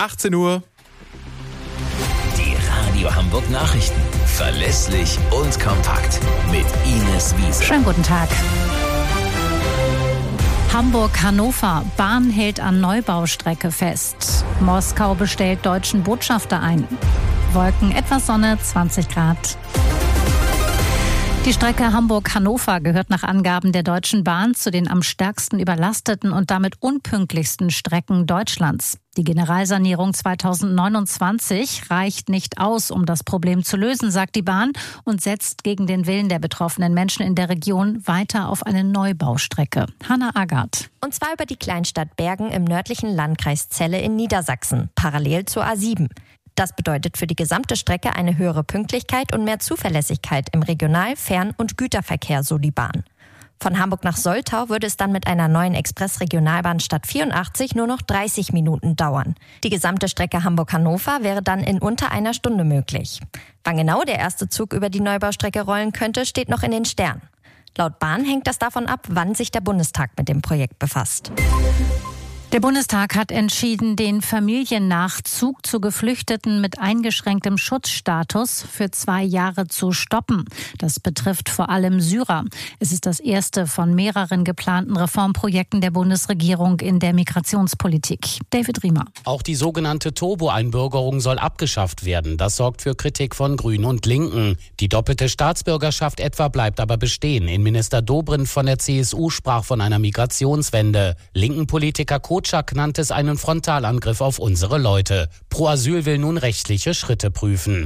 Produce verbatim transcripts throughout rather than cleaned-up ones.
achtzehn Uhr. Die Radio Hamburg Nachrichten. Verlässlich und kompakt. Mit Ines Wiese. Schönen guten Tag. Hamburg-Hannover. Bahn hält an Neubaustrecke fest. Moskau bestellt deutschen Botschafter ein. Wolken, etwas Sonne, zwanzig Grad. Die Strecke Hamburg-Hannover gehört nach Angaben der Deutschen Bahn zu den am stärksten überlasteten und damit unpünktlichsten Strecken Deutschlands. Die Generalsanierung zweitausendneunundzwanzig reicht nicht aus, um das Problem zu lösen, sagt die Bahn, und setzt gegen den Willen der betroffenen Menschen in der Region weiter auf eine Neubaustrecke. Hanna Agard. Und zwar über die Kleinstadt Bergen im nördlichen Landkreis Celle in Niedersachsen, parallel zur A sieben. Das bedeutet für die gesamte Strecke eine höhere Pünktlichkeit und mehr Zuverlässigkeit im Regional-, Fern- und Güterverkehr, so die Bahn. Von Hamburg nach Soltau würde es dann mit einer neuen Express-Regionalbahn statt vierundachtzig nur noch dreißig Minuten dauern. Die gesamte Strecke Hamburg-Hannover wäre dann in unter einer Stunde möglich. Wann genau der erste Zug über die Neubaustrecke rollen könnte, steht noch in den Sternen. Laut Bahn hängt das davon ab, wann sich der Bundestag mit dem Projekt befasst. Der Bundestag hat entschieden, den Familiennachzug zu Geflüchteten mit eingeschränktem Schutzstatus für zwei Jahre zu stoppen. Das betrifft vor allem Syrer. Es ist das erste von mehreren geplanten Reformprojekten der Bundesregierung in der Migrationspolitik. David Riemer. Auch die sogenannte Turbo-Einbürgerung soll abgeschafft werden. Das sorgt für Kritik von Grünen und Linken. Die doppelte Staatsbürgerschaft etwa bleibt aber bestehen. Innenminister Dobrindt von der C S U sprach von einer Migrationswende. Linken Politiker Kotschak nannte es einen Frontalangriff auf unsere Leute. Pro Asyl will nun rechtliche Schritte prüfen.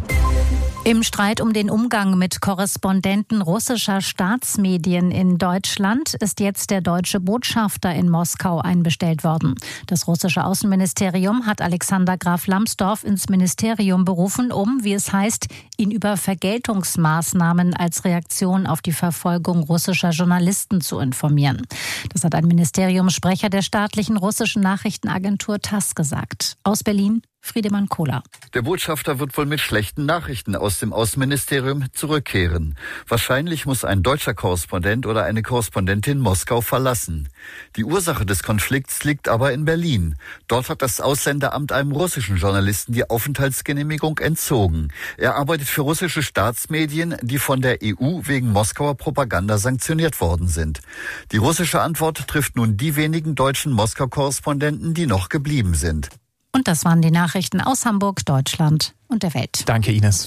Im Streit um den Umgang mit Korrespondenten russischer Staatsmedien in Deutschland ist jetzt der deutsche Botschafter in Moskau einbestellt worden. Das russische Außenministerium hat Alexander Graf Lambsdorff ins Ministerium berufen, um, wie es heißt, ihn über Vergeltungsmaßnahmen als Reaktion auf die Verfolgung russischer Journalisten zu informieren. Das hat ein Ministeriumssprecher der staatlichen russischen Nachrichtenagentur TASS gesagt. Aus Berlin Friedemann Kohler. Der Botschafter wird wohl mit schlechten Nachrichten aus dem Außenministerium zurückkehren. Wahrscheinlich muss ein deutscher Korrespondent oder eine Korrespondentin Moskau verlassen. Die Ursache des Konflikts liegt aber in Berlin. Dort hat das Ausländeramt einem russischen Journalisten die Aufenthaltsgenehmigung entzogen. Er arbeitet für russische Staatsmedien, die von der E U wegen Moskauer Propaganda sanktioniert worden sind. Die russische Antwort trifft nun die wenigen deutschen Moskau-Korrespondenten, die noch geblieben sind. Und das waren die Nachrichten aus Hamburg, Deutschland und der Welt. Danke, Ines.